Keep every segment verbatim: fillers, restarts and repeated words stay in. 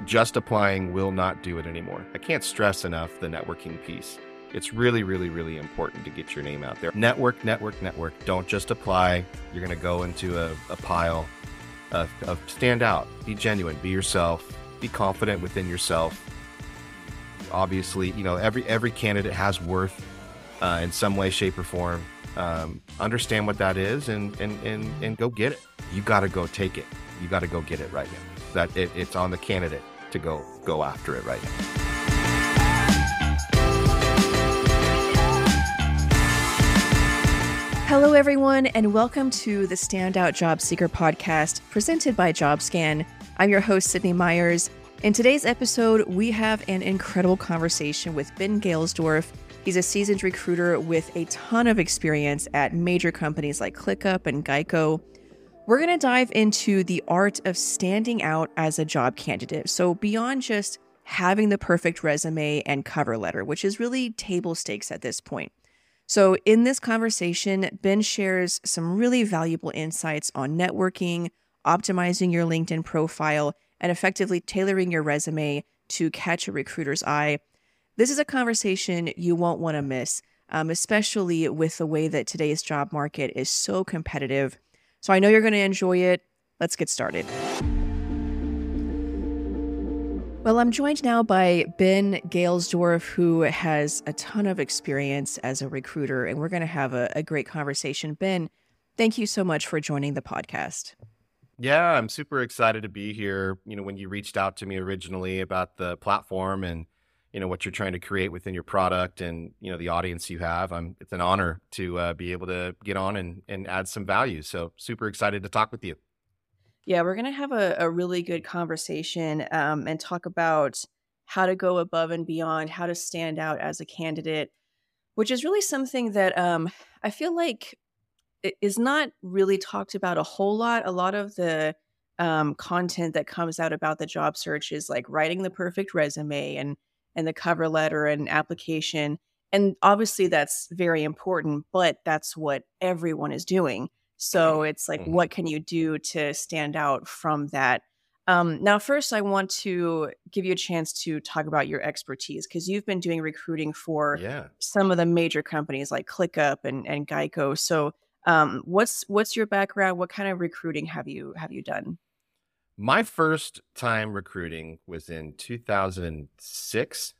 just applying will not do it anymore. I can't stress enough the networking piece. It's really, really, really important to get your name out there. Network, network, network. Don't just apply. You're going to go into a, a pile of, of stand out, be genuine, be yourself, be confident within yourself. Obviously, you know, every every candidate has worth uh, in some way, shape, or form. Um, understand what that is and, and, and, and go get it. You got to go take it. You got to go get it right now. That it, it's on the candidate to go go after it right now. Hello, everyone, and welcome to the Standout Job Seeker podcast presented by JobScan. I'm your host, Sydney Myers. In today's episode, we have an incredible conversation with Ben Galesdorf. He's a seasoned recruiter with a ton of experience at major companies like ClickUp and Geico. We're going to dive into the art of standing out as a job candidate. So beyond just having the perfect resume and cover letter, which is really table stakes at this point. So in this conversation, Ben shares some really valuable insights on networking, optimizing your LinkedIn profile, and effectively tailoring your resume to catch a recruiter's eye. This is a conversation you won't want to miss, um, especially with the way that today's job market is so competitive. So I know you're going to enjoy it. Let's get started. Well, I'm joined now by Ben Galesdorf, who has a ton of experience as a recruiter, and we're going to have a, a great conversation. Ben, thank you so much for joining the podcast. Yeah, I'm super excited to be here. You know, when you reached out to me originally about the platform and, you know, what you're trying to create within your product and, you know, the audience you have, I'm, it's an honor to uh, be able to get on and, and add some value. So super excited to talk with you. Yeah, we're going to have a, a really good conversation um, and talk about how to go above and beyond, how to stand out as a candidate, which is really something that um, I feel like is not really talked about a whole lot. A lot of the um, content that comes out about the job search is like writing the perfect resume and and the cover letter and application. And obviously that's very important, but that's what everyone is doing. So it's like, Mm-hmm. what can you do to stand out from that? Um, now, first, I want to give you a chance to talk about your expertise because you've been doing recruiting for Yeah. some of the major companies like ClickUp and, and Geico. So um, what's what's your background? What kind of recruiting have you have you done? My first time recruiting was in two thousand six,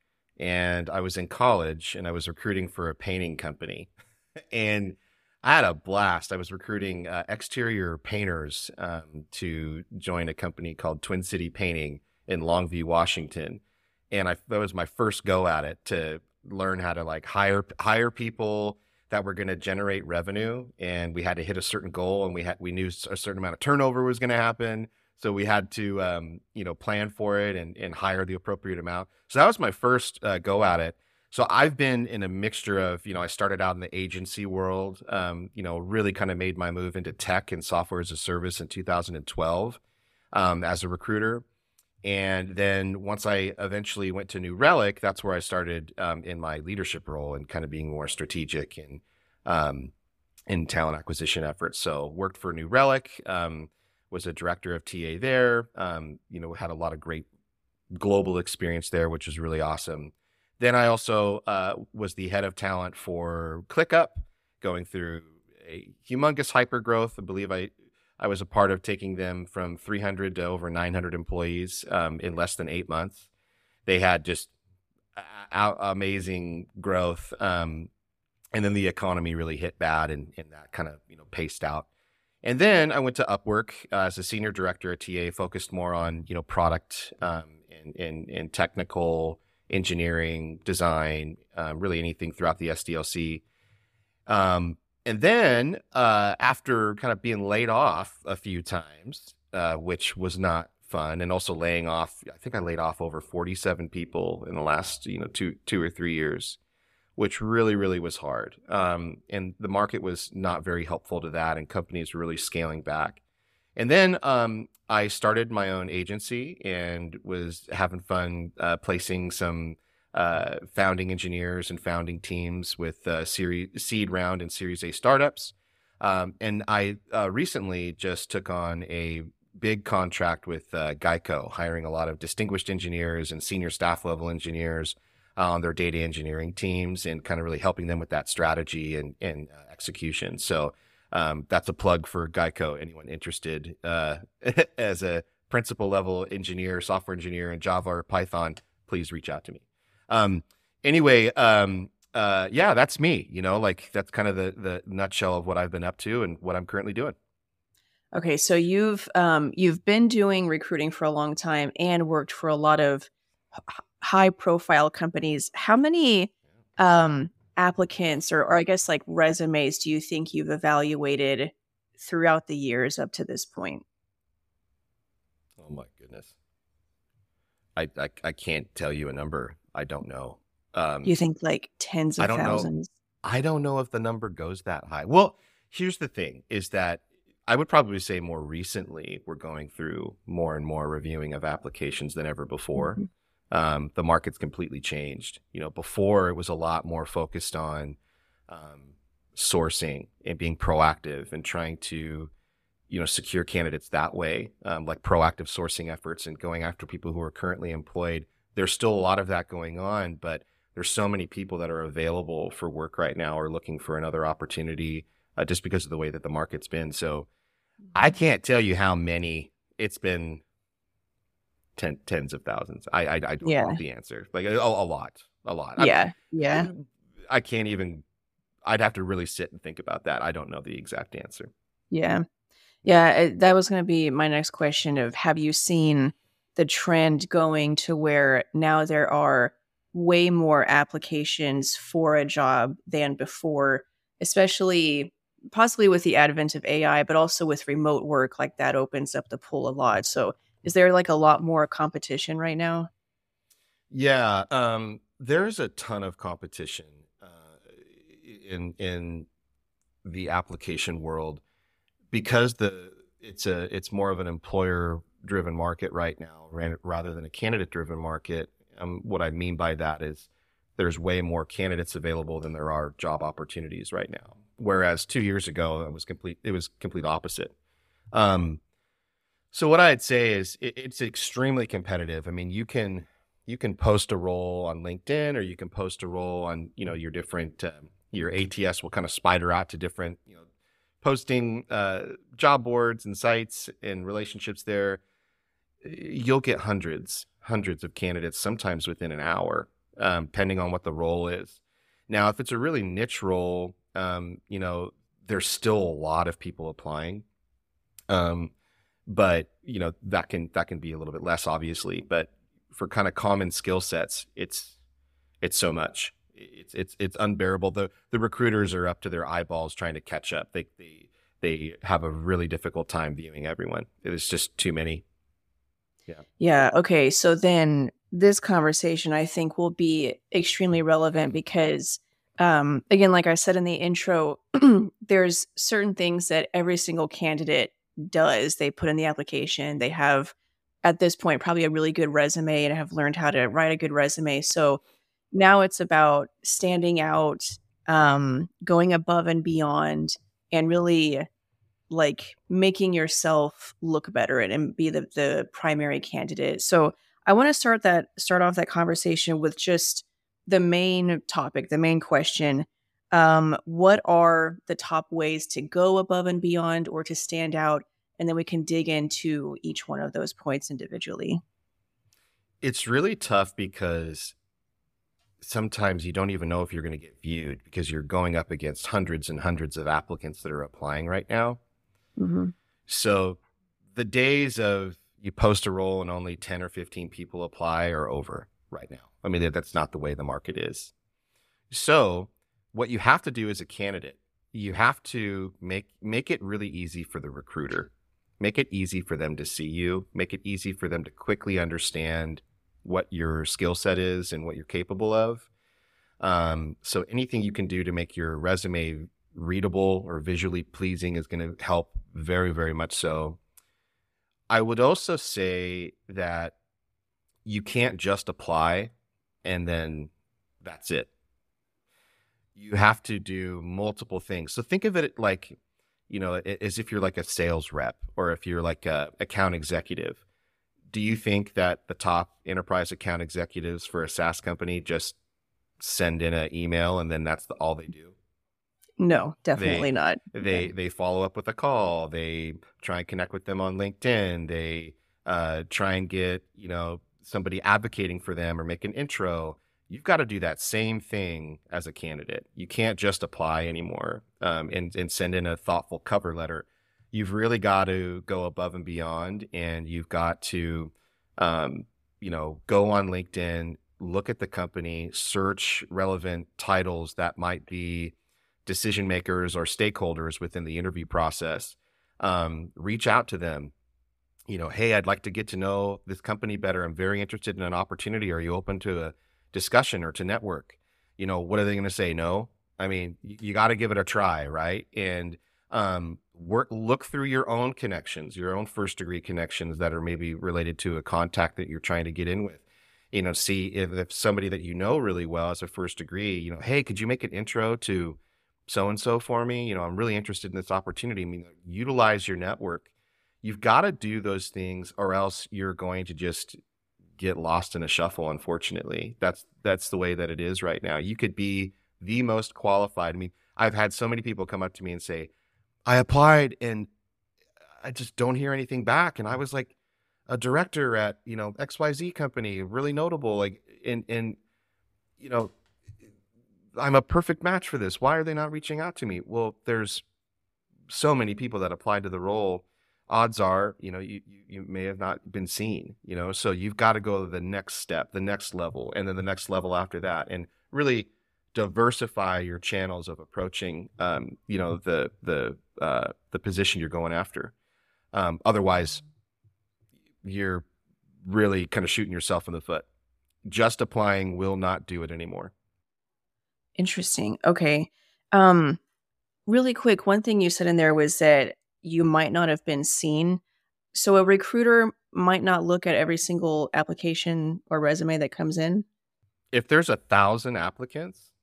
and I was in college and I was recruiting for a painting company. And I had a blast. I was recruiting uh, exterior painters um, to join a company called Twin City Painting in Longview, Washington. And I, that was my first go at it to learn how to like hire hire people that were going to generate revenue. And we had to hit a certain goal, and we had we knew a certain amount of turnover was going to happen. So we had to, um, you know, plan for it and, and hire the appropriate amount. So that was my first uh, go at it. So I've been in a mixture of, you know, I started out in the agency world, um, you know, really kind of made my move into tech and software as a service in two thousand twelve um, as a recruiter. And then once I eventually went to New Relic, that's where I started um, in my leadership role and kind of being more strategic in, um, in talent acquisition efforts. So worked for New Relic, um, was a director of T A there, um, you know, had a lot of great global experience there, which was really awesome. Then I also uh, was the head of talent for ClickUp, going through a humongous hyper growth. I believe I, I was a part of taking them from three hundred to over nine hundred employees um, in less than eight months. They had just a- amazing growth. Um, and then the economy really hit bad, and, and that kind of, you know, paced out. And then I went to Upwork uh, as a senior director at T A, focused more on, you know, product um, and, and, and technical engineering, design, uh, really anything throughout the S D L C. Um, and then uh, after kind of being laid off a few times, uh, which was not fun, and also laying off, I think I laid off over forty-seven people in the last, you know, two, two or three years, which really, really was hard. Um, and the market was not very helpful to that, and companies were really scaling back. And then um, I started my own agency and was having fun uh, placing some uh, founding engineers and founding teams with uh, series, seed round and Series A startups. Um, and I uh, recently just took on a big contract with uh, Geico, hiring a lot of distinguished engineers and senior staff level engineers uh, on their data engineering teams, and kind of really helping them with that strategy and, and uh, execution. So um, that's a plug for Geico. Anyone interested uh, as a principal level engineer, software engineer in Java or Python, please reach out to me. Um, anyway, um, uh, yeah, that's me, you know, like that's kind of the, the nutshell of what I've been up to and what I'm currently doing. Okay, so you've um, you've been doing recruiting for a long time and worked for a lot of h- high-profile companies. How many um, applicants, or, or I guess like resumes, do you think you've evaluated throughout the years up to this point? Oh my goodness. I, I, I can't tell you a number. I don't know. Um, You think like tens I of don't know. thousands? I don't know if the number goes that high. Well, here's the thing is that I would probably say more recently, we're going through more and more reviewing of applications than ever before. Mhm. Um, the market's completely changed. You know, before it was a lot more focused on um, sourcing and being proactive and trying to, you know, secure candidates that way, um, like proactive sourcing efforts and going after people who are currently employed. There's still a lot of that going on, but there's so many people that are available for work right now or looking for another opportunity uh, just because of the way that the market's been. So I can't tell you how many. It's been ten, tens of thousands. I I, I don't Yeah, know the answer. Like a, a lot, a lot. I'm, yeah, yeah, I can't even. I'd have to really sit and think about that. I don't know the exact answer. yeah. Yeah, uh, that was going to be my next question of have you seen the trend going to where now there are way more applications for a job than before, especially possibly with the advent of A I, but also with remote work, like that opens up the pool a lot. So is there like a lot more competition right now? Yeah, um, there's a ton of competition uh, in in the application world because the it's a it's more of an employer driven market right now ran- rather than a candidate driven market. Um, what I mean by that is there's way more candidates available than there are job opportunities right now. Whereas two years ago, it was complete it was complete opposite. Um, so what I'd say is it, it's extremely competitive. I mean, you can you can post a role on LinkedIn, or you can post a role on you know your different um, your A T S will kind of spider out to different you know posting uh, job boards and sites and relationships there. You'll get hundreds hundreds of candidates sometimes within an hour, um, depending on what the role is. Now, if it's a really niche role, um, you know there's still a lot of people applying. Um, but you know that can that can be a little bit less obviously, but for kind of common skill sets, it's it's so much it's it's it's unbearable. The the recruiters are up to their eyeballs trying to catch up. They they they have a really difficult time viewing everyone. It's just too many. Yeah. Yeah. Okay. So then this conversation, I think, will be extremely relevant because, um, again, like I said in the intro, there's certain things that every single candidate does. They put in the application. They have, at this point, probably a really good resume and have learned how to write a good resume. So now it's about standing out, um, going above and beyond, and really like making yourself look better and, and be the, the primary candidate. So I want to start that start off that conversation with just the main topic, the main question. Um, what are the top ways to go above and beyond or to stand out? And then we can dig into each one of those points individually. It's really tough because sometimes you don't even know if you're going to get viewed because you're going up against hundreds and hundreds of applicants that are applying right now. Mm-hmm. So the days of you post a role and only ten or fifteen people apply are over right now. I mean, that- that's not the way the market is. So what you have to do as a candidate, you have to make make it really easy for the recruiter. Make it easy for them to see you. Make it easy for them to quickly understand what your skill set is and what you're capable of. Um, so anything you can do to make your resume readable or visually pleasing is going to help very, very much so. I would also say that you can't just apply and then that's it. You have to do multiple things. So think of it like, you know, as if you're like a sales rep or if you're like a account executive. Do you think that the top enterprise account executives for a SaaS company just send in an email and then that's the, all they do? No, definitely They not. they Yeah. they follow up with a call. They try and connect with them on LinkedIn. They uh, try and get, you know, somebody advocating for them or make an intro. You've got to do that same thing as a candidate. You can't just apply anymore um, and and send in a thoughtful cover letter. You've really got to go above and beyond, and you've got to, um, you know, go on LinkedIn, look at the company, search relevant titles that might be decision makers or stakeholders within the interview process. Um, reach out to them. You know, hey, I'd like to get to know this company better. I'm very interested in an opportunity. Are you open to a discussion or to network? You know, what are they going to say? No. I mean, you, you got to give it a try, right? And um, work, look through your own connections, your own first degree connections that are maybe related to a contact that you're trying to get in with. You know, see if, if somebody that you know really well as a first degree, you know, hey, could you make an intro to so-and-so for me? You know, I'm really interested in this opportunity. I mean, utilize your network. You've got to do those things or else you're going to just get lost in a shuffle. Unfortunately, that's, that's the way that it is right now. You could be the most qualified. I mean, I've had so many people come up to me and say, I applied and I just don't hear anything back. And I was like a director at, you know, X Y Z company, really notable, like in, in, you know, I'm a perfect match for this. Why are they not reaching out to me? Well, there's so many people that applied to the role. Odds are, you know, you, you, you may have not been seen, you know, so you've got to go to the next step, the next level, and then the next level after that, and really diversify your channels of approaching, um, you know, the, the, uh, the position you're going after. Um, otherwise, you're really kind of shooting yourself in the foot. Just applying will not do it anymore. Interesting. Okay. Um, really quick, one thing you said in there was that you might not have been seen. So a recruiter might not look at every single application or resume that comes in. If there's a thousand applicants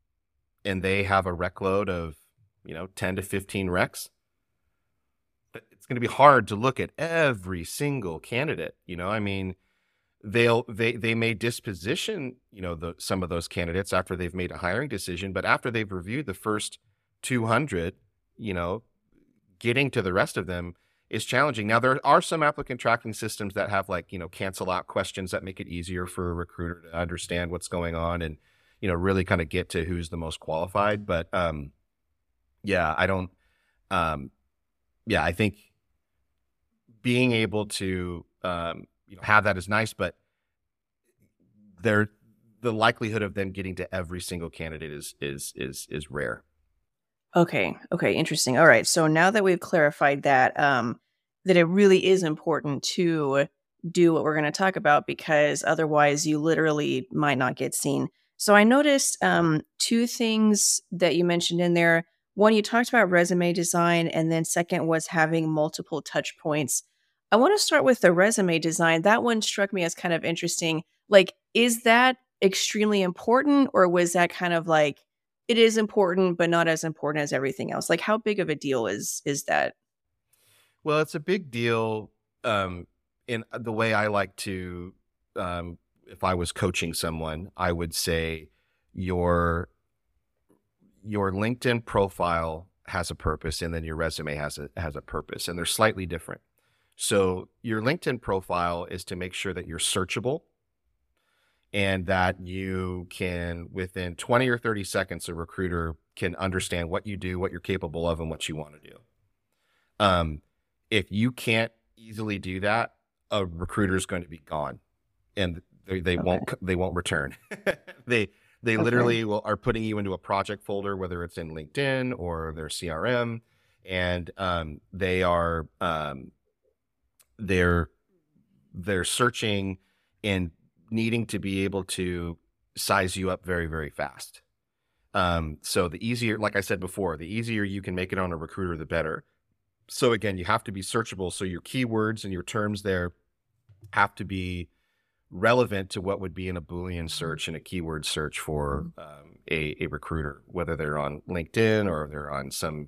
and they have a rec load of, you know, ten to fifteen recs, it's going to be hard to look at every single candidate. You know, I mean, they'll, they, they may disposition, you know, the, some of those candidates after they've made a hiring decision, but after they've reviewed the first two hundred, you know, getting to the rest of them is challenging. Now, there are some applicant tracking systems that have like, you know, cancel out questions that make it easier for a recruiter to understand what's going on and, you know, really kind of get to who's the most qualified. But, um, yeah, I don't, um, yeah, I think being able to, um, you know, have that is nice, but there, the likelihood of them getting to every single candidate is, is, is, is rare. Okay. Okay. Interesting. All right. So now that we've clarified that, um, that it really is important to do what we're going to talk about because otherwise you literally might not get seen. So I noticed um, two things that you mentioned in there. One, you talked about resume design, and then second was having multiple touch points. I want to start with the resume design. That one struck me as kind of interesting. Like, is that extremely important, or was that kind of like, it is important, but not as important as everything else? Like, how big of a deal is is that? Well, it's a big deal um, in the way I like to, um, if I was coaching someone, I would say your your LinkedIn profile has a purpose and then your resume has a has a purpose, and they're slightly different. So your LinkedIn profile is to make sure that you're searchable and that you can, within twenty or thirty seconds, a recruiter can understand what you do, what you're capable of, and what you want to do. Um, if you can't easily do that, a recruiter is going to be gone, and they, they Okay. won't they won't return. they they Okay. literally will, are putting you into a project folder, whether it's in LinkedIn or their C R M, and um, they are um, they're they're searching and needing to be able to size you up very, very fast. Um, so the easier, like I said before, the easier you can make it on a recruiter, the better. So again, you have to be searchable. So your keywords and your terms there have to be relevant to what would be in a Boolean search and a keyword search for um, a, a recruiter, whether they're on LinkedIn or they're on some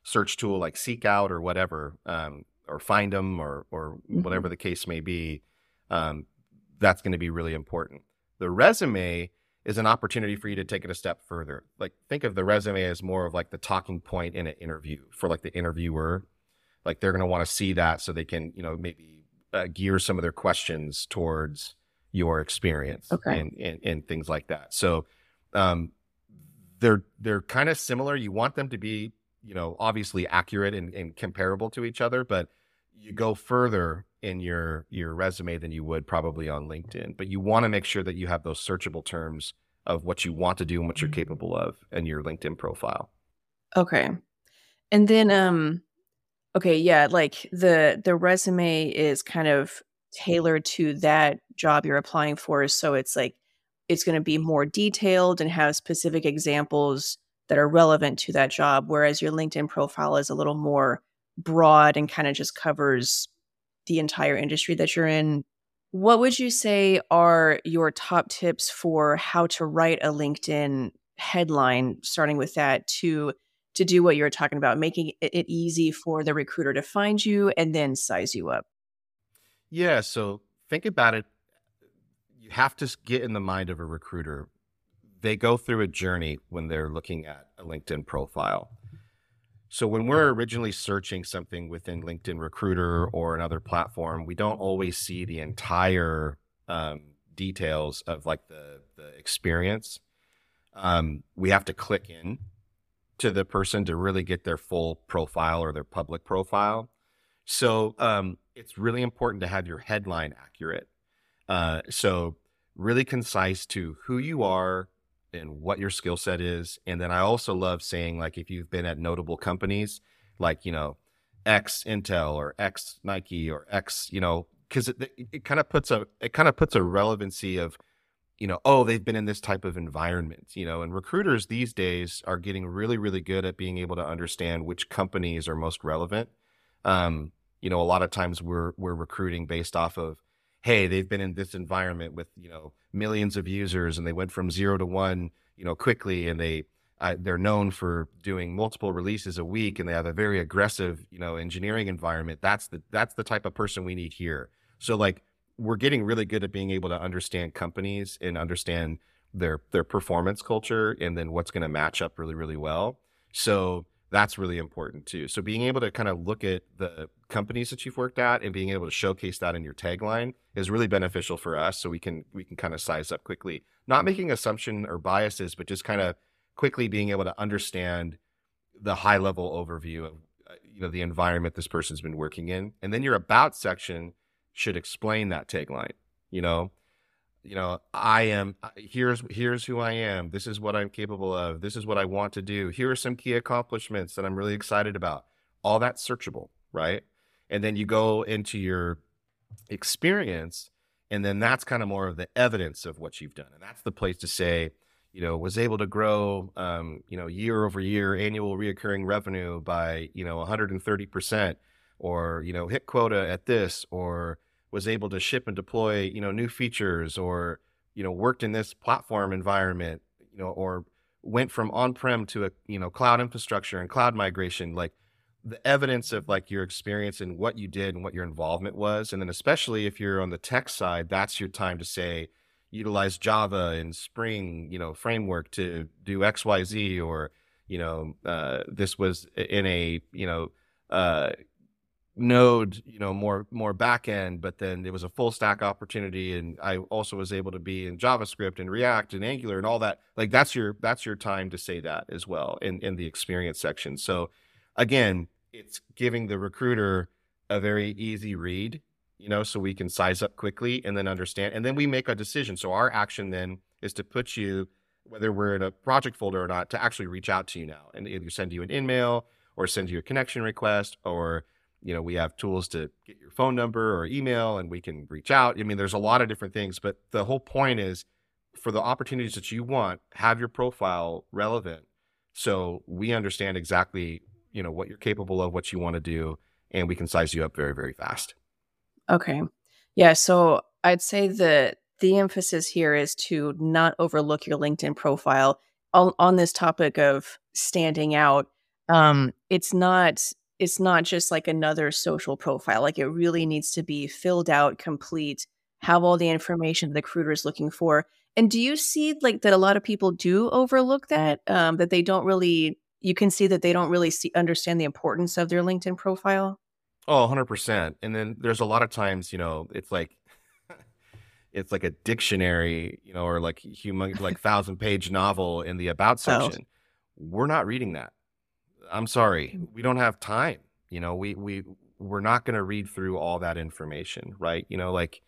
search tool like Seek Out or whatever, um, or Find Them or or Mhm. whatever the case may be, um, that's going to be really important. The resume is an opportunity for you to take it a step further. Like think of the resume as more of like the talking point in an interview for like the interviewer. Like they're going to want to see that so they can, you know, maybe uh, gear some of their questions towards your experience Okay. and, and, and things like that. So, um, they're, they're kind of similar. You want them to be, you know, obviously accurate and, and comparable to each other, but you go further in your, your resume than you would probably on LinkedIn, but you want to make sure that you have those searchable terms of what you want to do and what you're capable of in your LinkedIn profile. Okay. And then, um, okay, yeah, like the the resume is kind of tailored to that job you're applying for, so it's like it's gonna be more detailed and have specific examples that are relevant to that job, whereas your LinkedIn profile is a little more broad and kinda just covers the entire industry that you're in. What would you say are your top tips for how to write a LinkedIn headline, starting with that, to to do what you're talking about, making it it easy for the recruiter to find you and then size you up? Yeah. So think about it. You have to s- get in the mind of a recruiter. They go through a journey when they're looking at a LinkedIn profile. So when we're originally searching something within LinkedIn Recruiter or another platform, we don't always see the entire um, details of like the the experience. Um, we have to click in to the person to really get their full profile or their public profile. So um, it's really important to have your headline accurate. Uh, so really concise to who you are and what your skill set is. And then I also love saying like if you've been at notable companies like, you know, X Intel or X Nike or X, you know, because it, it, it kind of puts a it kind of puts a relevancy of, you know, oh, they've been in this type of environment, you know, and recruiters these days are getting really, really good at being able to understand which companies are most relevant. Um, you know, a lot of times we're we're recruiting based off of, hey, they've been in this environment with, you know, millions of users and they went from zero to one, you know, quickly and they uh, they're known for doing multiple releases a week and they have a very aggressive, you know, engineering environment. That's the that's the type of person we need here. So like we're getting really good at being able to understand companies and understand their their performance culture and then what's going to match up really really well. So that's really important too. So being able to kind of look at the companies that you've worked at and being able to showcase that in your tagline is really beneficial for us so we can we can kind of size up quickly. Not making assumption or biases, but just kind of quickly being able to understand the high level overview of uh, you know the environment this person's been working in. And then your about section should explain that tagline. You know, you know, I am here's here's who I am. This is what I'm capable of. This is what I want to do. Here are some key accomplishments that I'm really excited about. All that's searchable, right? And then you go into your experience, and then that's kind of more of the evidence of what you've done. And that's the place to say, you know, was able to grow um, you know, year over year annual reoccurring revenue by, you know, one hundred thirty percent, or, you know, hit quota at this, or was able to ship and deploy, you know, new features, or, you know, worked in this platform environment, you know, or went from on-prem to a, you know, cloud infrastructure and cloud migration, like the evidence of like your experience and what you did and what your involvement was. And then especially if you're on the tech side, that's your time to say, utilize Java and Spring, you know, framework to do X, Y, Z, or, you know, uh, this was in a, you know, uh, Node, you know, more more back end, but then it was a full stack opportunity, and I also was able to be in JavaScript and React and Angular and all that. Like that's your that's your time to say that as well in in the experience section. So again, it's giving the recruiter a very easy read, you know, so we can size up quickly and then understand, and then we make a decision. So our action then is to put you, whether we're in a project folder or not, to actually reach out to you now and either send you an email or send you a connection request, or you know, we have tools to get your phone number or email and we can reach out. I mean, there's a lot of different things, but the whole point is for the opportunities that you want, have your profile relevant so we understand exactly, you know, what you're capable of, what you want to do, and we can size you up very, very fast. Okay. Yeah, so I'd say that the emphasis here is to not overlook your LinkedIn profile. On on this topic of standing out, um, it's not it's not just like another social profile. Like it really needs to be filled out, complete, have all the information the recruiter is looking for. And do you see like that a lot of people do overlook that? Um, that they don't really you can see that they don't really see understand the importance of their LinkedIn profile? Oh, one hundred percent. And then there's a lot of times, you know, it's like it's like a dictionary, you know, or like human like thousand page novel in the about Oh. section. We're not reading that. I'm sorry. We don't have time. You know, we we we're not going to read through all that information, right? You know, like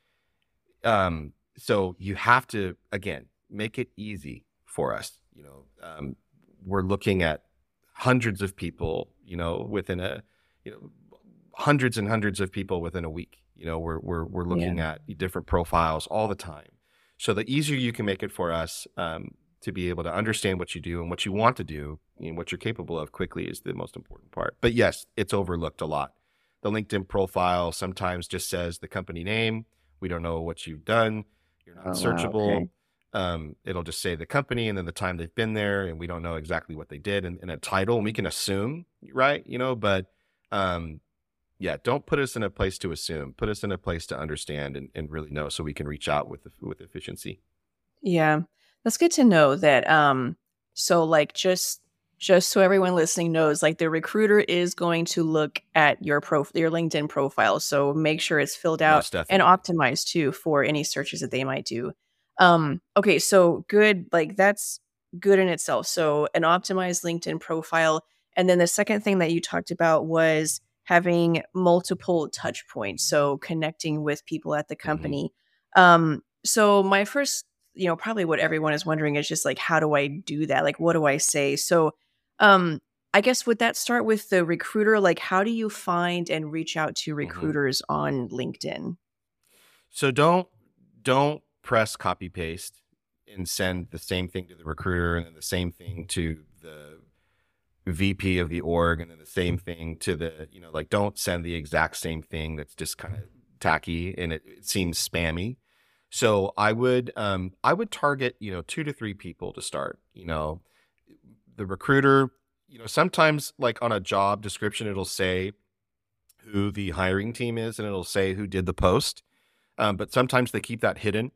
um so you have to again make it easy for us, you know. Um we're looking at hundreds of people, you know, within a you know hundreds and hundreds of people within a week. You know, we're we're we're Yeah. looking at different profiles all the time. So the easier you can make it for us um, to be able to understand what you do and what you want to do and what you're capable of quickly is the most important part. But yes, it's overlooked a lot. The LinkedIn profile sometimes just says the company name. We don't know what you've done. You're not Oh, wow. searchable. Okay. Um, it'll just say the company and then the time they've been there, and we don't know exactly what they did and, and a title. And we can assume, right? You know, but um, yeah, don't put us in a place to assume. Put us in a place to understand and, and really know so we can reach out with with efficiency. Yeah. That's good to know that um so like just just so everyone listening knows like the recruiter is going to look at your prof your LinkedIn profile. So make sure it's filled out Most and definitely. optimized too for any searches that they might do. Um okay, so good like that's good in itself. So an optimized LinkedIn profile and then the second thing that you talked about was having multiple touch points. So connecting with people at the hmm company. Um so my first you know, probably what everyone is wondering is just like, how do I do that? Like, what do I say? So, um, I guess would that start with the recruiter? Like, how do you find and reach out to hmm recruiters on LinkedIn? So don't don't press copy paste and send the same thing to the recruiter and then the same thing to the V P of the org and then the same thing to the you know like don't send the exact same thing that's just kind of tacky and it, it seems spammy. So I would um I would target, you know, two to three people to start, you know, the recruiter, you know, sometimes like on a job description it'll say who the hiring team is and it'll say who did the post. Um, but sometimes they keep that hidden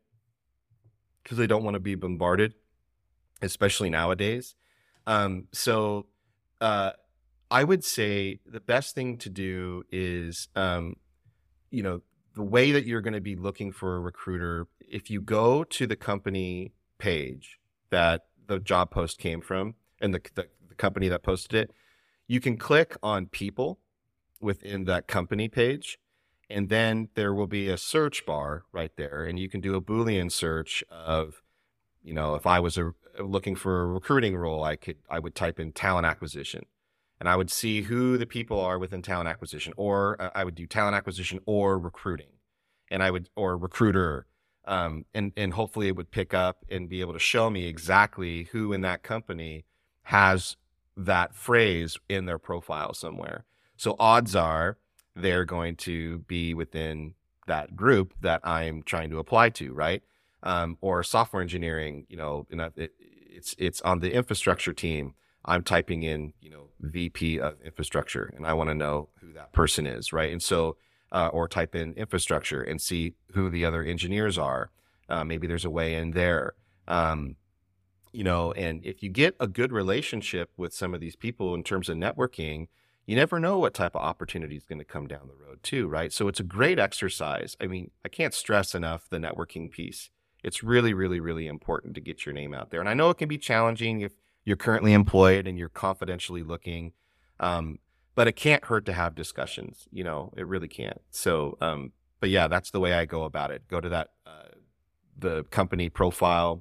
because they don't want to be bombarded, especially nowadays. Um, so uh I would say the best thing to do is um you know, the way that you're going to be looking for a recruiter, if you go to the company page that the job post came from and the, the, the company that posted it, you can click on people within that company page. And then there will be a search bar right there. And you can do a Boolean search of, you know, if I was a, looking for a recruiting role, I could, I would type in talent acquisition and I would see who the people are within talent acquisition, or uh, I would do talent acquisition or recruiting, and I would or recruiter, um, and and hopefully it would pick up and be able to show me exactly who in that company has that phrase in their profile somewhere. So odds are they're going to be within that group that I'm trying to apply to, right? Um, or software engineering, you know, and it, it's it's on the infrastructure team. I'm typing in, you know, V P of infrastructure, and I want to know who that person is, right? And so, uh, or type in infrastructure and see who the other engineers are. Uh, maybe there's a way in there, um, you know. And if you get a good relationship with some of these people in terms of networking, you never know what type of opportunity is going to come down the road, too, right? So it's a great exercise. I mean, I can't stress enough the networking piece. It's really, really, really important to get your name out there. And I know it can be challenging if you're currently employed and you're confidentially looking. Um, but it can't hurt to have discussions, you know, it really can't. So, um, but yeah, that's the way I go about it. Go to that, uh, the company profile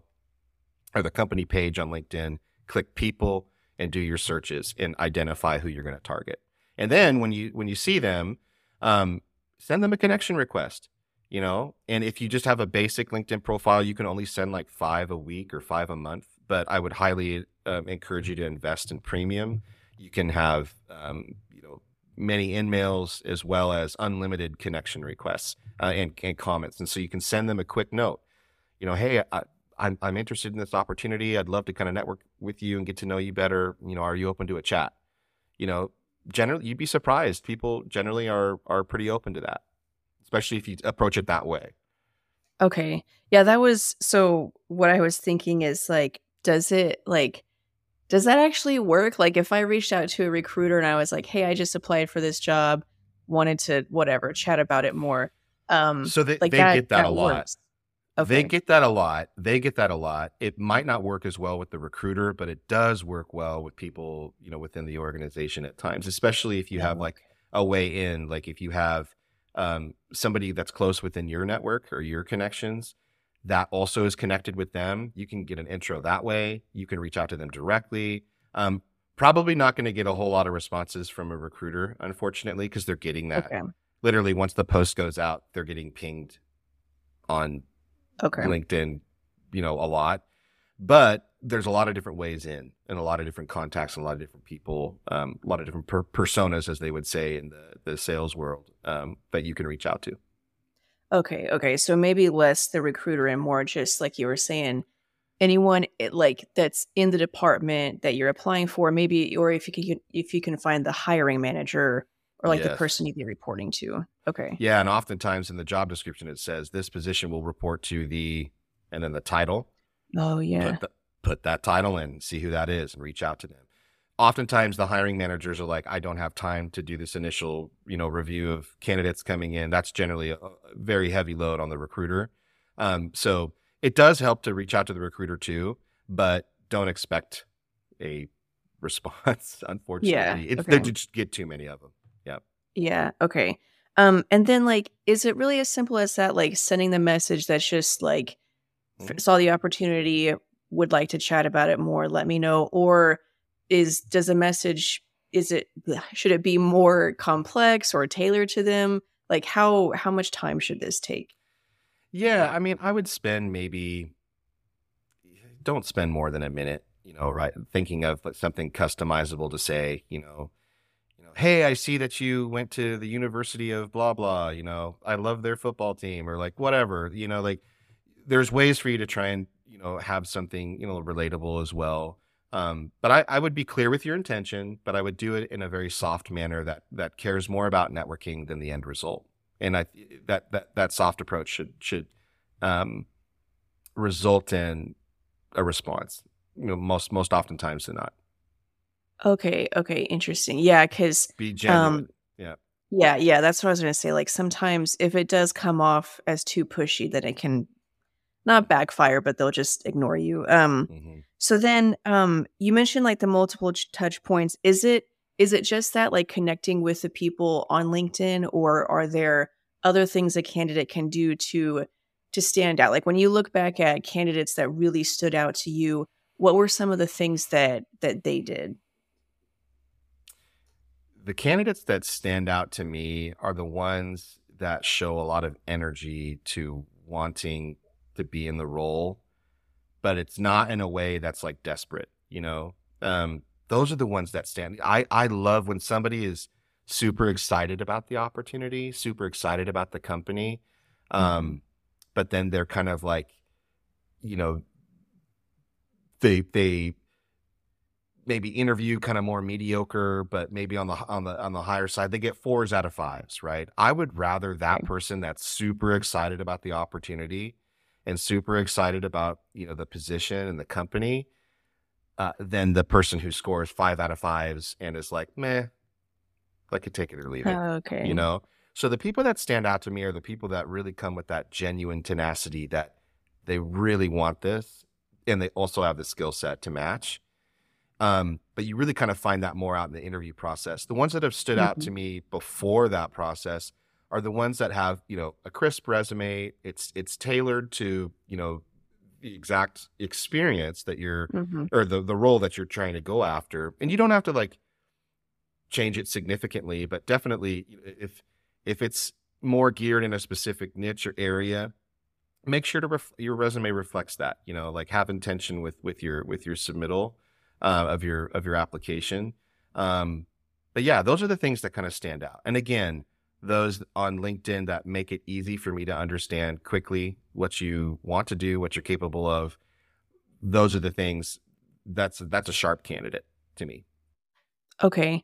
or the company page on LinkedIn, click people and do your searches and identify who you're going to target. And then when you, when you see them, um, send them a connection request, you know, and if you just have a basic LinkedIn profile, you can only send like five a week or five a month. But I would highly um, encourage you to invest in premium. You can have, um, you know, many in-mails as well as unlimited connection requests uh, and, and comments. And so you can send them a quick note, you know, hey, I, I'm, I'm interested in this opportunity. I'd love to kind of network with you and get to know you better. You know, are you open to a chat? you know, generally you'd be surprised. People generally are are pretty open to that, especially if you approach it that way. Okay. Yeah, that was so what I was thinking is like, does it like, does that actually work? Like, if I reached out to a recruiter and I was like, hey, I just applied for this job, wanted to whatever, chat about it more. Um, So they, like they that, get that a that lot. works. They Okay. get that a lot. They get that a lot. It might not work as well with the recruiter, but it does work well with people, you know, within the organization at times, especially if you have Oh, like a way in, like if you have um, somebody that's close within your network or your connections that also is connected with them. You can get an intro that way. You can reach out to them directly. Um, probably not going to get a whole lot of responses from a recruiter, unfortunately, because they're getting that okay. literally once the post goes out, they're getting pinged on Okay. LinkedIn, you know, a lot. But there's a lot of different ways in and a lot of different contacts and a lot of different people, um, a lot of different per- personas, as they would say in the, the sales world, um, that you can reach out to. Okay. Okay. So maybe less the recruiter and more just like you were saying, anyone it, like that's in the department that you're applying for, maybe, or if you can, if you can find the hiring manager or like the person Yes. you'd be reporting to. Okay. Yeah. And oftentimes in the job description, it says this position will report to the, and then the title, Oh yeah. put the, put that title in, see who that is and reach out to them. Oftentimes the hiring managers are like, I don't have time to do this initial, you know, review of candidates coming in. That's generally a, a very heavy load on the recruiter. Um, so it does help to reach out to the recruiter too, but don't expect a response. Yeah. Unfortunately, it's, there Okay. just get too many of them. Yeah. Yeah. Okay. Um, and then like, is it really as simple as that? Like sending the message that's just like, f- Mhm. saw the opportunity, would like to chat about it more, let me know. Or is, does a message, is it, should it be more complex or tailored to them? Like how, how much time should this take? Yeah. I mean, I would spend maybe, don't spend more than a minute, you know, right? Thinking of like something customizable to say, you know, you know, hey, I see that you went to the University of blah blah, you know, I love their football team or like whatever, you know, like there's ways for you to try and, you know, have something, you know, relatable as well. Um, but I, I would be clear with your intention, but I would do it in a very soft manner that that cares more about networking than the end result. And I that that that soft approach should should um, result in a response. You know, most most oftentimes than not. Okay. Okay. Interesting. Yeah. Cause, Be um, genuine. Yeah. yeah, yeah, that's what I was gonna say. Like sometimes if it does come off as too pushy, then it can not backfire, but they'll just ignore you. Um, hmm so then, um, you mentioned like the multiple ch- touch points. Is it is it just that like connecting with the people on LinkedIn, or are there other things a candidate can do to to stand out? Like when you look back at candidates that really stood out to you, what were some of the things that that they did? The candidates that stand out to me are the ones that show a lot of energy to wanting to be in the role, but it's not in a way that's like desperate, you know? Um, those are the ones that stand. I, I love when somebody is super excited about the opportunity, super excited about the company. Mhm. Um, but then they're kind of like, you know, they, they, maybe interview kind of more mediocre, but maybe on the on the on the higher side, they get fours out of fives, right? I would rather that Okay. person that's super excited about the opportunity and super excited about, you know, the position and the company, uh, than the person who scores five out of fives and is like, meh, I could take it or leave it, you Okay. know? So the people that stand out to me are the people that really come with that genuine tenacity that they really want this and they also have the skill set to match. Um, but you really kind of find that more out in the interview process. The ones that have stood out Mhm. to me before that process are the ones that have, you know, a crisp resume. It's it's tailored to, you know, the exact experience that you're Mhm. or the the role that you're trying to go after. And you don't have to like change it significantly, but definitely if if it's more geared in a specific niche or area, make sure to ref- your resume reflects that, you know, like have intention with with your with your submittal uh, of your of your application. um but yeah, those are the things that kind of stand out, and again, those on LinkedIn that make it easy for me to understand quickly what you want to do, what you're capable of. Those are the things that's that's a sharp candidate to me. Okay.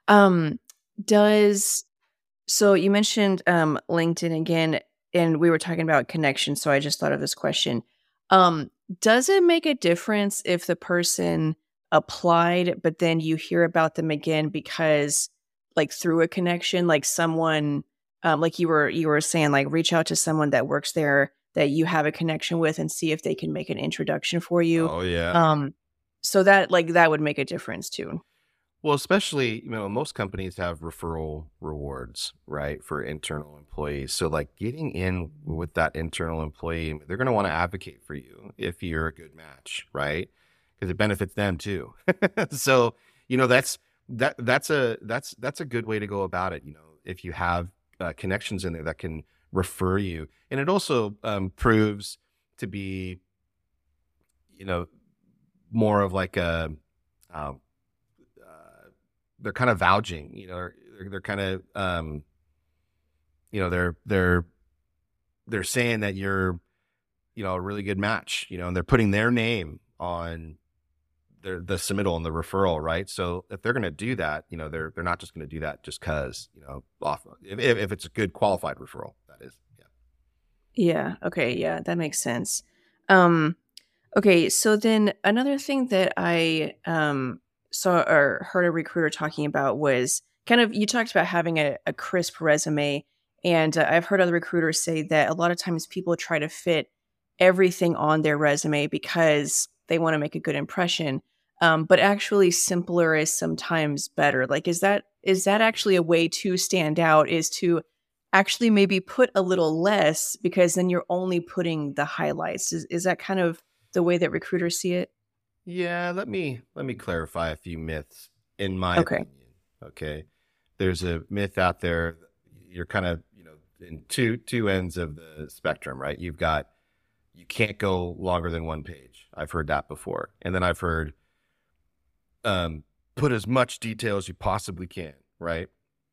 Um, does so you mentioned um LinkedIn again, and we were talking about connections, so I just thought of this question. Um, does it make a difference if the person applied, but then you hear about them again because like through a connection, like someone um like you were you were saying, like reach out to someone that works there that you have a connection with and see if they can make an introduction for you. Oh yeah. Um, so that like that would make a difference too. Well, especially, you know, most companies have referral rewards, right, for internal employees. So, like, getting in with that internal employee, they're going to want to advocate for you if you're a good match, right? Because it benefits them too. So, you know, that's that that's a that's that's a good way to go about it. You know, if you have uh, connections in there that can refer you, and it also um, proves to be, you know, more of like a um, uh, they're kind of vouching, you know, they're, they're kind of, um, you know, they're, they're, they're saying that you're, you know, a really good match, you know, and they're putting their name on their, the submittal and the referral. Right. So if they're going to do that, you know, they're, they're not just going to do that just cause, you know, off, if, if if it's a good qualified referral, that is. Yeah. Yeah. Okay. Yeah, that makes sense. Um, okay. So then another thing that I um, saw or heard a recruiter talking about was kind of you talked about having a, a crisp resume, and uh, I've heard other recruiters say that a lot of times people try to fit everything on their resume because they want to make a good impression. Um, but actually, simpler is sometimes better. Like, is that is that actually a way to stand out? Is to actually maybe put a little less because then you're only putting the highlights. Is is that kind of the way that recruiters see it? Yeah. Let me, let me clarify a few myths in my Okay. opinion. Okay. There's a myth out there. You're kind of, you know, in two, two ends of the spectrum, right? You've got, you can't go longer than one page. I've heard that before. And then I've heard, um, put as much detail as you possibly can, right?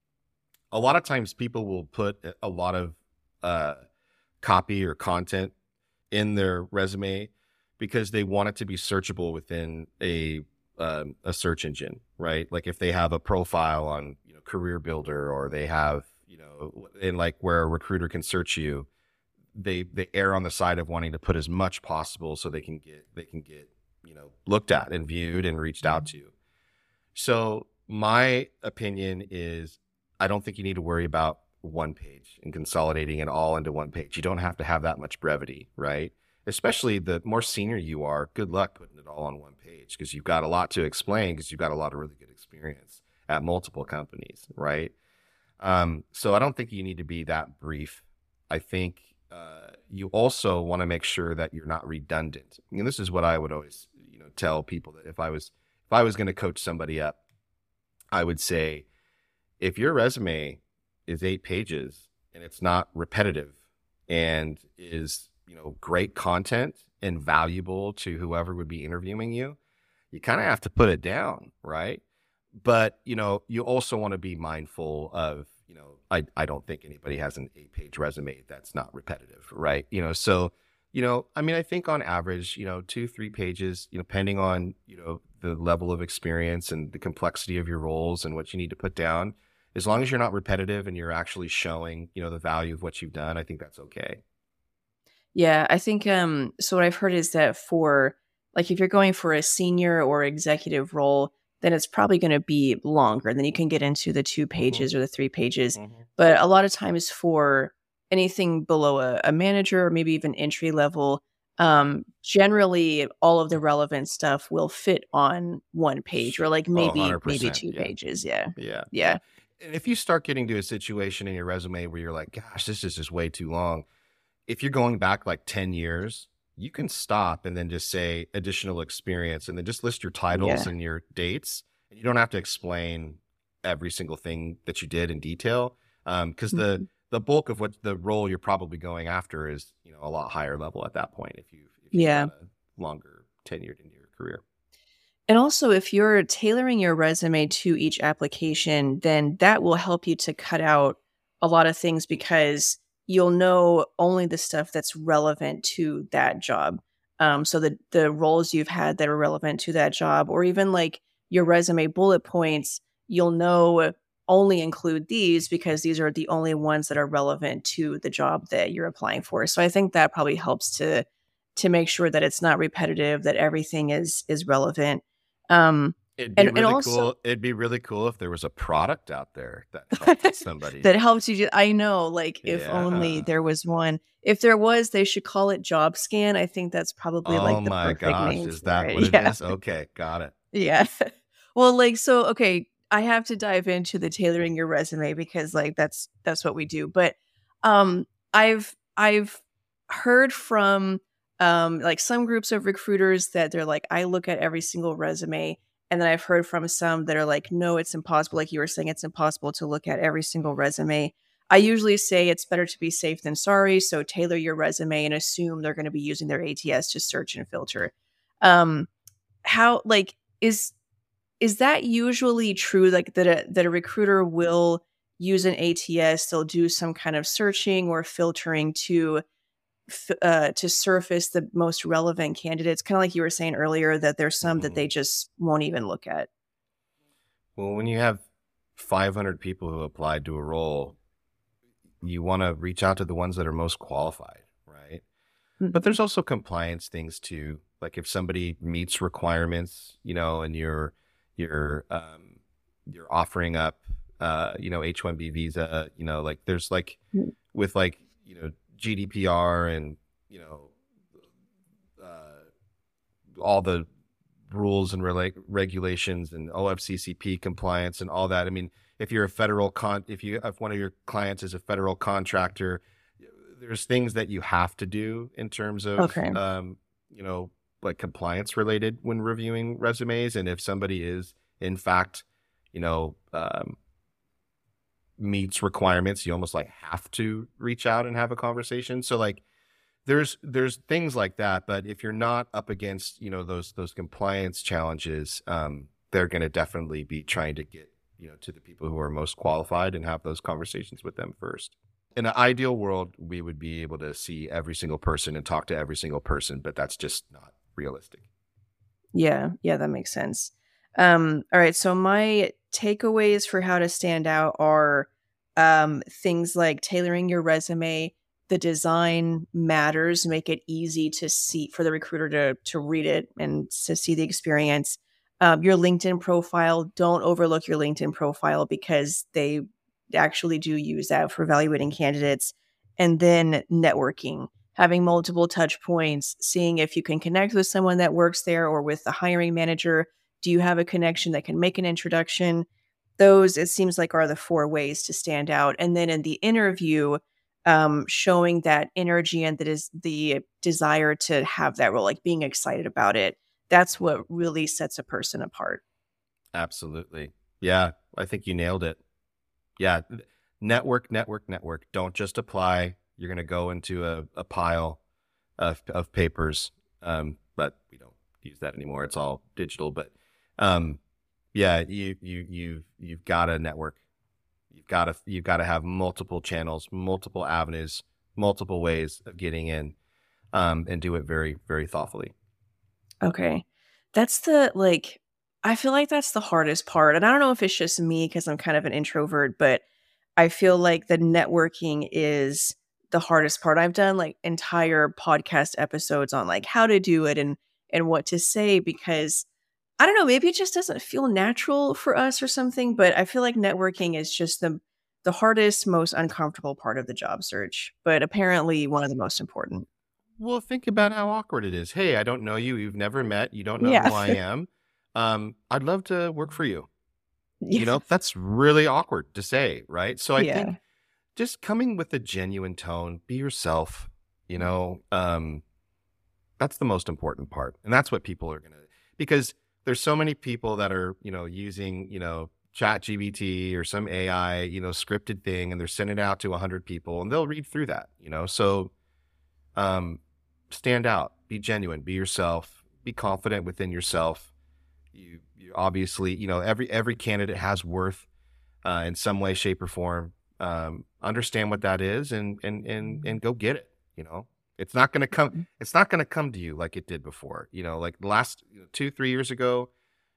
A lot of times people will put a a lot of uh, copy or content in their resume because they want it to be searchable within a um, a search engine, right? Like if they have a profile on, you know, Career Builder, or they have, you know, in like where a recruiter can search you, they they err on the side of wanting to put as much possible so they can get they can get, you know, looked at and viewed and reached out to. So my opinion is I don't think you need to worry about one page and consolidating it all into one page. You don't have to have that much brevity, right? Especially the more senior you are, good luck putting it all on one page because you've got a lot to explain because you've got a lot of really good experience at multiple companies, right? Um, so I don't think you need to be that brief. I think uh, you also want to make sure that you're not redundant. And this is what I would always, you know, tell people that if I was if I was going to coach somebody up, I would say, if your resume is eight pages and it's not repetitive and is, you know, great content and valuable to whoever would be interviewing you, you kind of have to put it down, right? But, you know, you also want to be mindful of, you know, I, I don't think anybody has an eight page resume that's not repetitive, right? You know, so, you know, I mean, I think on average, you know, two, three pages, you know, depending on, you know, the level of experience and the complexity of your roles and what you need to put down, as long as you're not repetitive and you're actually showing, you know, the value of what you've done, I think that's okay. Yeah, I think um so what I've heard is that for like if you're going for a senior or executive role, then it's probably going to be longer. Then you can get into the two Mm-hmm. pages or the three pages. Mm-hmm. But a lot of times for anything below a, a manager or maybe even entry level, um, generally all of the relevant stuff will fit on one page or like Oh, maybe maybe one hundred percent. two Yeah. pages. Yeah. Yeah. Yeah. Yeah. And if you start getting to a situation in your resume where you're like, gosh, this is just way too long, if you're going back like ten years, you can stop and then just say additional experience and then just list your titles Yeah. and your dates. And you don't have to explain every single thing that you did in detail. Um, because the Mhm. the bulk of what the role you're probably going after is, you know, a lot higher level at that point if you've if you've Yeah. got a longer tenured in your career. And also, if you're tailoring your resume to each application, then that will help you to cut out a lot of things because you'll know only the stuff that's relevant to that job. Um, so the the roles you've had that are relevant to that job, or even like your resume bullet points, you'll know only include these because these are the only ones that are relevant to the job that you're applying for. So I think that probably helps to to make sure that it's not repetitive, that everything is is relevant. Um, It'd be and and really also cool. It'd be really cool if there was a product out there that helped somebody. that helps you. ju- I know, like if only Yeah. there was one. If there was, they should call it Job Scan. I think that's probably Oh like the my perfect gosh, name is for that what it. it Yeah. is? Okay, got it. Yeah. Well, like, so, okay, I have to dive into the tailoring your resume because like that's that's what we do. But um I've I've heard from um like some groups of recruiters that they're like, I look at every single resume. And then I've heard from some that are like, no, it's impossible. Like you were saying, it's impossible to look at every single resume. I usually say it's better to be safe than sorry. So tailor your resume and assume they're going to be using their A T S to search and filter. Um, how like is is that usually true? Like that a, that a recruiter will use an A T S, they'll do some kind of searching or filtering to f- uh, to surface the most relevant candidates. Kind of like you were saying earlier, that there's some that Mhm. they just won't even look at. Well, when you have five hundred people who applied to a role, you want to reach out to the ones that are most qualified, right? But Mhm. there's also compliance things too. Like if somebody meets requirements, you know, and you're you're um you're offering up uh, you know, H one B visa, you know, like there's like Mm. with like, you know, G D P R and, you know, uh all the rules and rela- regulations and O F C C P compliance and all that. I mean, if you're a federal con, if you if one of your clients is a federal contractor, there's things that you have to do in terms of, Okay. um, you know, like compliance related when reviewing resumes. And if somebody is in fact, you know, um, meets requirements, you almost like have to reach out and have a conversation. So like there's there's things like that, but if you're not up against, you know, those those compliance challenges, um, they're going to definitely be trying to get, you know, to the people who are most qualified and have those conversations with them first. In an ideal world, we would be able to see every single person and talk to every single person, but that's just not realistic. Yeah, yeah, that makes sense. Um, all right, so my takeaways for how to stand out are um, things like tailoring your resume. The design matters. Make it easy to see for the recruiter to to read it and to see the experience. Um, your LinkedIn profile. Don't overlook your LinkedIn profile because they actually do use that for evaluating candidates. And then networking, having multiple touch points, seeing if you can connect with someone that works there or with the hiring manager. Do you have a connection that can make an introduction? Those, it seems like, are the four ways to stand out. And then in the interview, um, showing that energy and that is the desire to have that role, like being excited about it. That's what really sets a person apart. Absolutely. Yeah, I think you nailed it. Yeah, network, network, network. Don't just apply. You're going to go into a, a pile of, of papers, um, but we don't use that anymore. It's all digital. But um, yeah, you you you you've got to network. You've got to you've got to have multiple channels, multiple avenues, multiple ways of getting in, um, and do it very very thoughtfully. Okay. That's the like I feel like that's the hardest part. And I don't know if it's just me because I'm kind of an introvert, but I feel like the networking is the hardest part. I've done like entire podcast episodes on like how to do it and and what to say because I don't know, maybe it just doesn't feel natural for us or something, but I feel like networking is just the the hardest, most uncomfortable part of the job search, but apparently one of the most important. Well, think about how awkward it is. Hey, I don't know you. You've never met. You don't know Yeah. who I am. Um, I'd love to work for you. You Yeah. know, that's really awkward to say, right? So I Yeah. think just coming with a genuine tone, be yourself, you know, um, that's the most important part. And that's what people are going to, because there's so many people that are, you know, using, you know, chat G B T or some A I, you know, scripted thing, and they're sending it out to a hundred people and they'll read through that, you know? So, um, stand out, be genuine, be yourself, be confident within yourself. You, you obviously, you know, every, every candidate has worth, uh, in some way, shape or form. Um, understand what that is and, and, and, and go get it. You know, it's not going to come, it's not going to come to you like it did before, you know, like last you know, two, three years ago,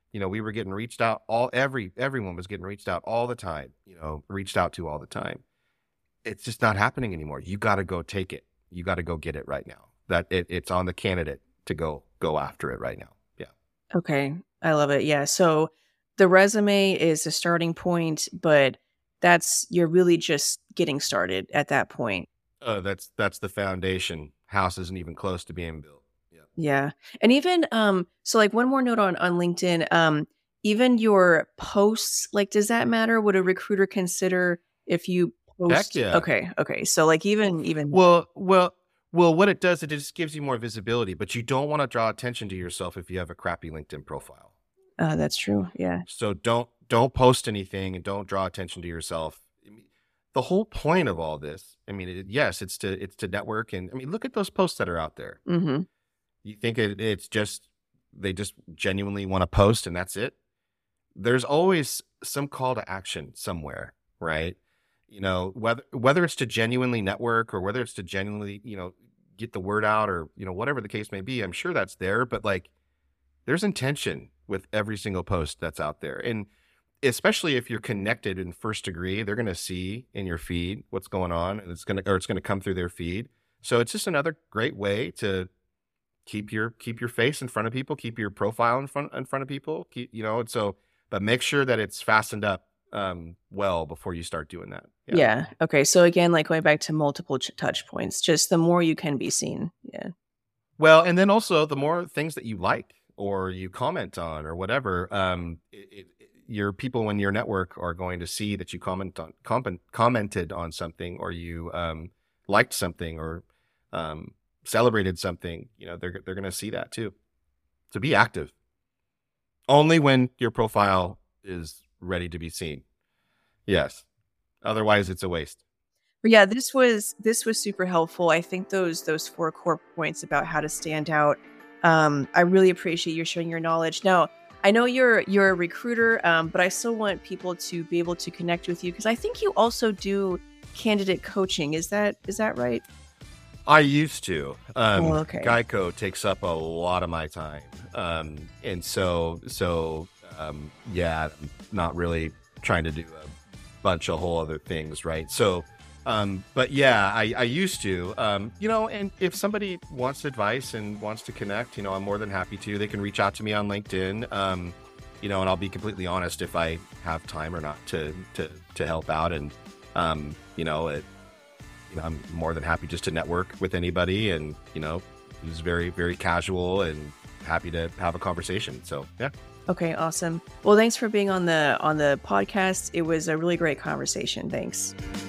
You know, we were getting reached out all every everyone was getting reached out all the time, you know, reached out to all the time. It's just not happening anymore. You got to go take it. You got to go get it right now. That it, it's on the candidate to go go after it right now. Yeah. Okay. I love it. Yeah. So the resume is a starting point, but that's you're really just getting started at that point. Uh, that's that's the foundation. House isn't even close to being built. Yeah. Yeah. And even um so like one more note on on LinkedIn, um even your posts, like does that matter? Would a recruiter consider if you Heck post? yeah. Okay, okay. So like even even Well, well, well. What it does, it just gives you more visibility. But you don't want to draw attention to yourself if you have a crappy LinkedIn profile. uh that's true. Yeah. So don't don't post anything and don't draw attention to yourself. I mean, the whole point of all this, I mean, it, yes, it's to it's to network, and I mean, look at those posts that are out there. Mhm. You think it, it's just they just genuinely want to post and that's it? There's always some call to action somewhere, right? You know, whether whether it's to genuinely network or whether it's to genuinely, you know, get the word out or, you know, whatever the case may be, I'm sure that's there, but like there's intention with every single post that's out there. And especially if you're connected in first degree, they're going to see in your feed what's going on and it's going to or it's going to come through their feed. So it's just another great way to keep your keep your face in front of people, keep your profile in front in front of people, keep, you know, and so but make sure that it's fastened up um well before you start doing that. Yeah. Yeah. Okay. So again, like going back to multiple ch- touch points, just the more you can be seen. Yeah. Well, and then also the more things that you like or you comment on or whatever, um it, it, your people in your network are going to see that you comment on comment, commented on something or you um liked something or um celebrated something, you know, they're they're going to see that too. So be active. Only when your profile is ready to be seen. Yes. Otherwise, it's a waste. But yeah, this was this was super helpful. I think those those four core points about how to stand out. Um, I really appreciate you sharing your knowledge. Now, I know you're you're a recruiter, um, but I still want people to be able to connect with you because I think you also do candidate coaching. Is that is that right? I used to. Um, Oh, okay. Geico takes up a lot of my time, um, and so so um, yeah, I'm not really trying to do a bunch of whole other things, right? So, um, but yeah, I, I used to, um, you know, and if somebody wants advice and wants to connect, you know, I'm more than happy to. They can reach out to me on LinkedIn, um, you know, and I'll be completely honest if I have time or not to to to help out, and um, you know, it. You know, I'm more than happy just to network with anybody, and you know, he's very, very casual and happy to have a conversation. So yeah. Okay, awesome. Well, thanks for being on the on the podcast. It was a really great conversation. Thanks.